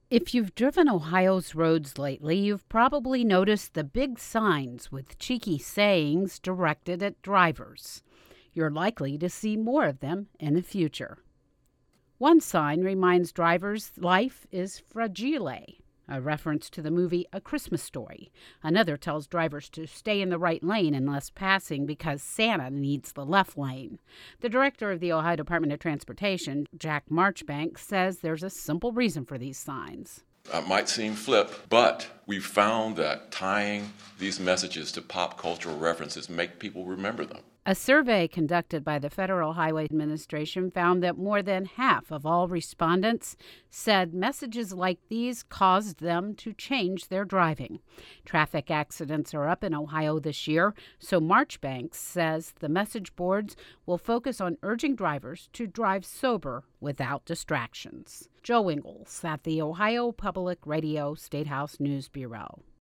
If you've driven Ohio's roads lately, you've probably noticed the big signs with cheeky sayings directed at drivers. You're likely to see more of them in the future. One sign reminds drivers life is fragile, a reference to the movie A Christmas Story. Another tells drivers to stay in the right lane unless passing because Santa needs the left lane. The director of the Ohio Department of Transportation, Jack Marchbank, says there's a simple reason for these signs. It might seem flip, but we've found that tying these messages to pop cultural references make people remember them. A survey conducted by the Federal Highway Administration found that more than half of all respondents said messages like these caused them to change their driving. Traffic accidents are up in Ohio this year, so Marchbanks says the message boards will focus on urging drivers to drive sober without distractions. Joe Ingles at the Ohio Public Radio State House News Bureau.